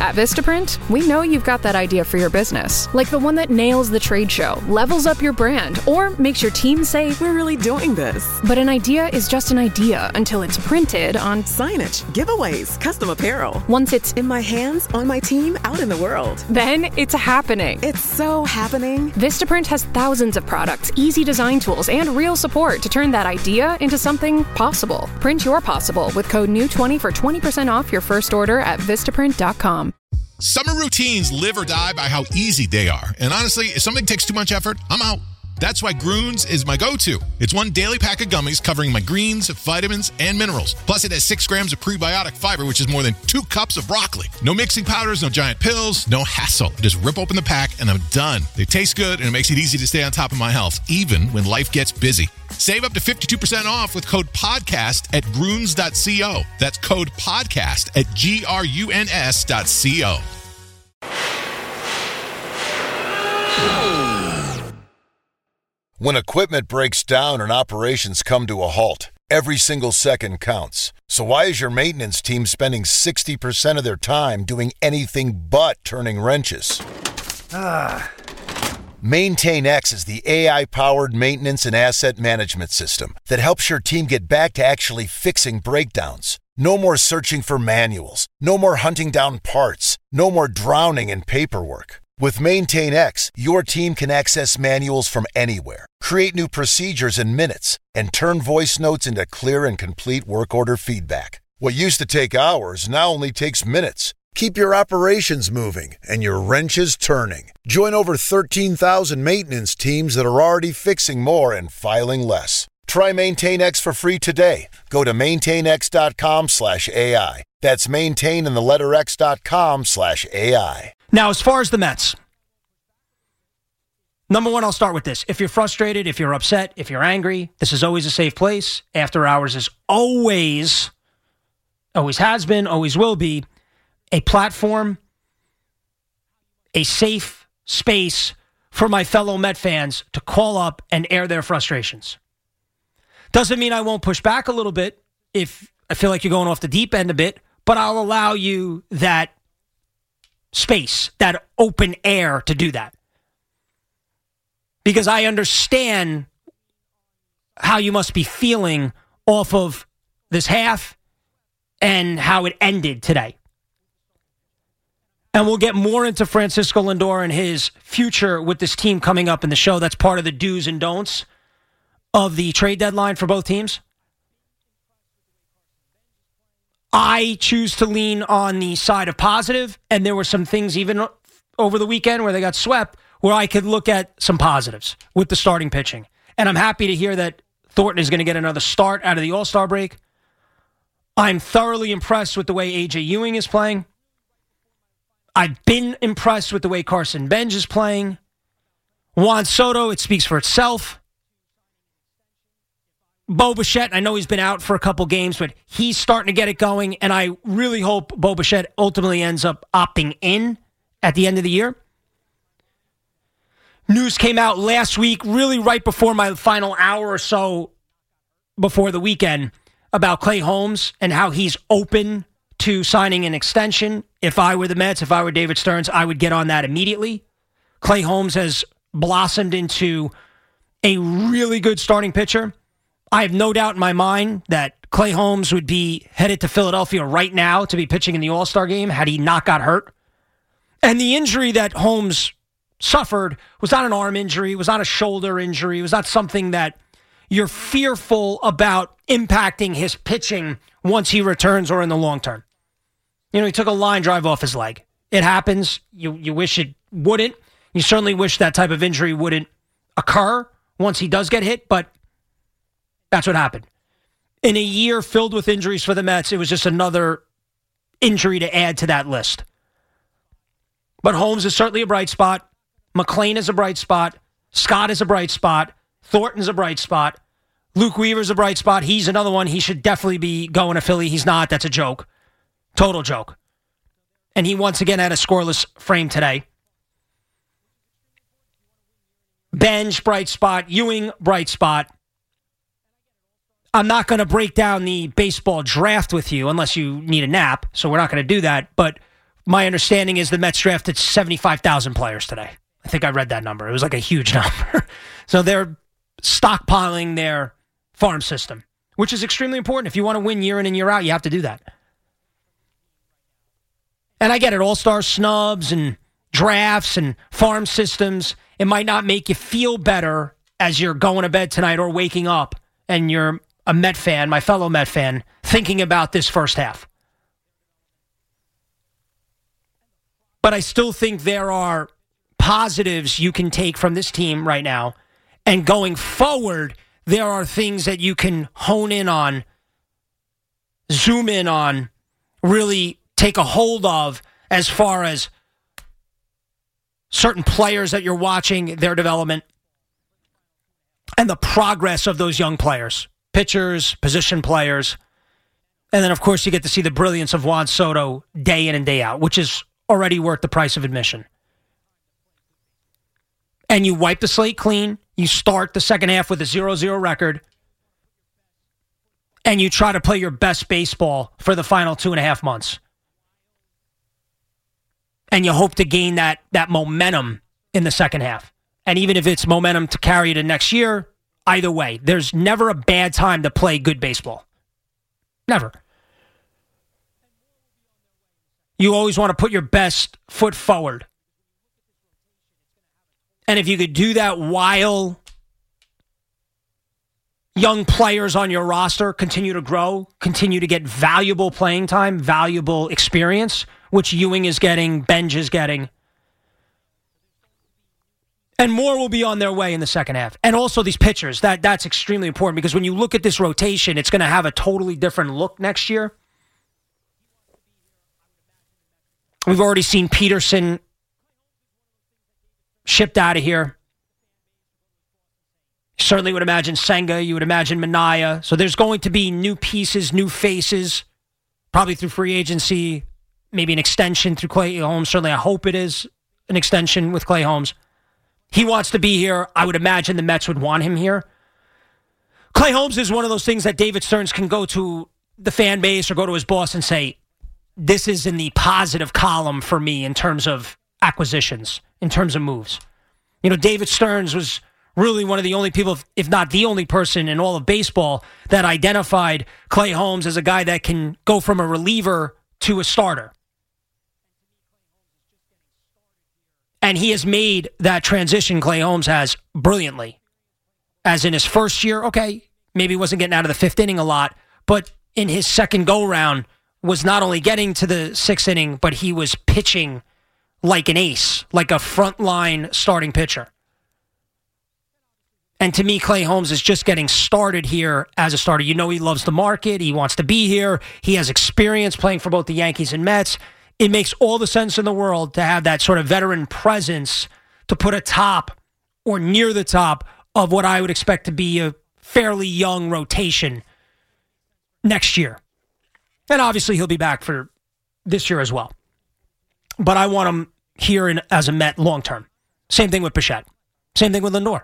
At Vistaprint, we know you've got that idea for your business, like the one that nails the trade show, levels up your brand, or makes your team say, "We're really doing this." But an idea is just an idea until it's printed on signage, giveaways, custom apparel. Once it's in my hands, on my team, out in the world. Then it's happening. It's so happening. Vistaprint has thousands of products, easy design tools, and real support to turn that idea into something possible. Print your possible with code NEW20 for 20% off your first order at Vistaprint.com. Summer routines live or die by how easy they are. And honestly, if something takes too much effort, I'm out. That's why Groones is my go-to. It's one daily pack of gummies covering my greens, vitamins, and minerals. Plus, it has 6 grams of prebiotic fiber, which is more than 2 cups of broccoli. No mixing powders, no giant pills, no hassle. Just rip open the pack, and I'm done. They taste good, and it makes it easy to stay on top of my health, even when life gets busy. Save up to 52% off with code PODCAST at Groones.co. That's code PODCAST at GRUNS.co. When equipment breaks down and operations come to a halt, every single second counts. So why is your maintenance team spending 60% of their time doing anything but turning wrenches? MaintainX is the AI-powered maintenance and asset management system that helps your team get back to actually fixing breakdowns. No more searching for manuals. No more hunting down parts. No more drowning in paperwork. With MaintainX, your team can access manuals from anywhere, create new procedures in minutes, and turn voice notes into clear and complete work order feedback. What used to take hours now only takes minutes. Keep your operations moving and your wrenches turning. Join over 13,000 maintenance teams that are already fixing more and filing less. Try MaintainX for free today. Go to maintainx.com/AI. That's maintain and the letter x.com/AI. Now, as far as the Mets, number one, I'll start with this. If you're frustrated, if you're upset, if you're angry, this is always a safe place. After Hours is always has been, always will be, a platform, a safe space for my fellow Met fans to call up and air their frustrations. Doesn't mean I won't push back a little bit if I feel like you're going off the deep end a bit, but I'll allow you that space, that open air to do that. Because I understand how you must be feeling off of this half and how it ended today. And we'll get more into Francisco Lindor and his future with this team coming up in the show. That's part of the do's and don'ts of the trade deadline for both teams. I choose to lean on the side of positive, and there were some things even over the weekend where they got swept where I could look at some positives with the starting pitching. And I'm happy to hear that Thornton is going to get another start out of the All-Star break. I'm thoroughly impressed with the way A.J. Ewing is playing. I've been impressed with the way Carson Benj is playing. Juan Soto, it speaks for itself. Bo Bichette, I know he's been out for a couple games, but he's starting to get it going, and I really hope Bo Bichette ultimately ends up opting in at the end of the year. News came out last week, really right before my final hour or so before the weekend, about Clay Holmes and how he's open to signing an extension. If I were the Mets, if I were David Stearns, I would get on that immediately. Clay Holmes has blossomed into a really good starting pitcher. I have no doubt in my mind that Clay Holmes would be headed to Philadelphia right now to be pitching in the All-Star game had he not got hurt. And the injury that Holmes suffered was not an arm injury, was not a shoulder injury, was not something that you're fearful about impacting his pitching once he returns or in the long term. You know, he took a line drive off his leg. It happens. You wish it wouldn't. You certainly wish that type of injury wouldn't occur once he does get hit, but that's what happened. In a year filled with injuries for the Mets, it was just another injury to add to that list. But Holmes is certainly a bright spot. McClain is a bright spot. Scott is a bright spot. Thornton's a bright spot. Luke Weaver's a bright spot. He's another one. He should definitely be going to Philly. He's not. That's a joke. Total joke. And he once again had a scoreless frame today. Benj, bright spot. Ewing, bright spot. I'm not going to break down the baseball draft with you unless you need a nap, so we're not going to do that. But my understanding is the Mets drafted 75,000 players today. I think I read that number. It was like a huge number. So they're stockpiling their farm system, which is extremely important. If you want to win year in and year out, you have to do that. And I get it, all-star snubs and drafts and farm systems. It might not make you feel better as you're going to bed tonight or waking up and you're a Met fan, my fellow Met fan, thinking about this first half. But I still think there are positives you can take from this team right now. And going forward, there are things that you can hone in on, zoom in on, really take a hold of as far as certain players that you're watching, their development, and the progress of those young players, pitchers, position players. And then, of course, you get to see the brilliance of Juan Soto day in and day out, which is already worth the price of admission. And you wipe the slate clean. You start the second half with a 0-0 record. And you try to play your best baseball for the final 2.5 months. And you hope to gain that momentum in the second half. And even if it's momentum to carry to next year, either way, there's never a bad time to play good baseball. Never. You always want to put your best foot forward. And if you could do that while young players on your roster continue to grow, continue to get valuable playing time, valuable experience, which Ewing is getting, Benj is getting. And more will be on their way in the second half. And also these pitchers, that's extremely important because when you look at this rotation, it's going to have a totally different look next year. We've already seen Peterson shipped out of here. Certainly would imagine Senga, you would imagine Minaya. So there's going to be new pieces, new faces, probably through free agency, maybe an extension through Clay Holmes. Certainly I hope it is an extension with Clay Holmes. He wants to be here. I would imagine the Mets would want him here. Clay Holmes is one of those things that David Stearns can go to the fan base or go to his boss and say, this is in the positive column for me in terms of acquisitions, in terms of moves. You know, David Stearns was really one of the only people, if not the only person in all of baseball that identified Clay Holmes as a guy that can go from a reliever to a starter. And he has made that transition, Clay Holmes has, brilliantly. As in his first year, okay, maybe he wasn't getting out of the fifth inning a lot, but in his second go-round was not only getting to the sixth inning, but he was pitching like an ace, like a frontline starting pitcher. And to me, Clay Holmes is just getting started here as a starter. You know he loves the market. He wants to be here. He has experience playing for both the Yankees and Mets. It makes all the sense in the world to have that sort of veteran presence to put atop or near the top of what I would expect to be a fairly young rotation next year. And obviously he'll be back for this year as well. But I want him here as a Met long term. Same thing with Bichette. Same thing with Lindor.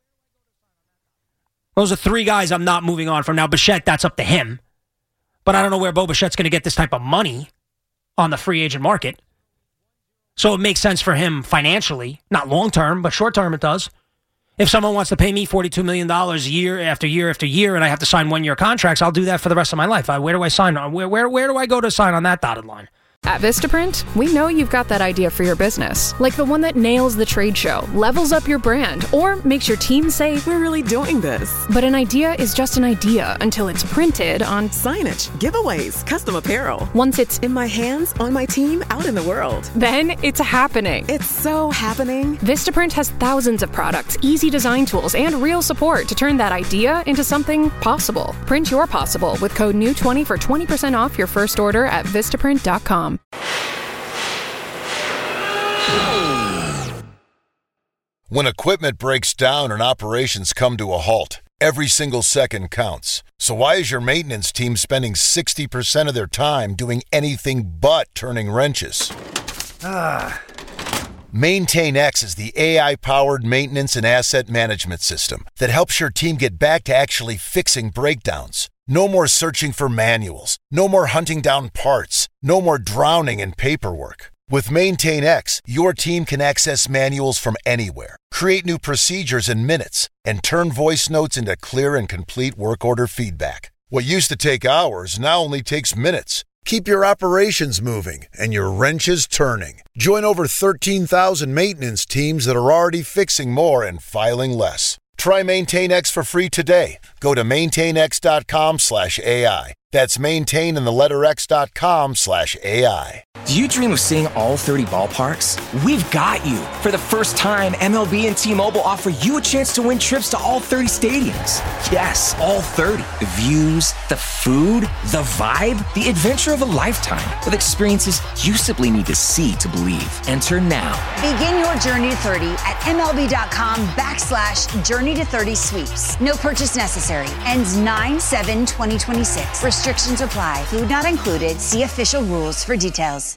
Those are three guys I'm not moving on from. Now, Bichette, that's up to him. But I don't know where Bo Bichette's going to get this type of money on the free agent market. So it makes sense for him financially. Not long term, but short term it does. If someone wants to pay me $42 million year after year after year and I have to sign 1-year contracts, I'll do that for the rest of my life. Where do I sign? Where do I go to sign on that dotted line? At Vistaprint, we know you've got that idea for your business, like the one that nails the trade show, levels up your brand, or makes your team say, We're really doing this. but an idea is just an idea until it's printed on. Signage, giveaways, custom apparel. Once it's In my hands, on my team, out in the world. then it's happening. It's so happening. Vistaprint has thousands of products, easy design tools, and real support to turn that idea into something possible. Print your possible with code NEW20 for 20% off your first order at Vistaprint.com. When equipment breaks down and operations come to a halt, every single second counts. So why is your maintenance team spending 60% of their time doing anything but turning wrenches? MaintainX is the AI-powered maintenance and asset management system that helps your team get back to actually fixing breakdowns. No more searching for manuals. No more hunting down parts. No more drowning in paperwork. With Maintain X, your team can access manuals from anywhere, create new procedures in minutes, and turn voice notes into clear and complete work order feedback. What used to take hours now only takes minutes. Keep your operations moving and your wrenches turning. Join over 13,000 maintenance teams that are already fixing more and filing less. Try Maintain X for free today. Go to maintainx.com/AI. That's maintain and the letter x.com/AI. Do you dream of seeing all 30 ballparks? We've got you. For the first time, MLB and T-Mobile offer you a chance to win trips to all 30 stadiums. Yes, all 30. The views, the food, the vibe, the adventure of a lifetime. With experiences you simply need to see to believe. Enter now. Begin your journey to 30 at MLB.com/Journey to 30 Sweeps. No purchase necessary. Ends 9/7/2026. Restrictions apply. Food not included. See official rules for details.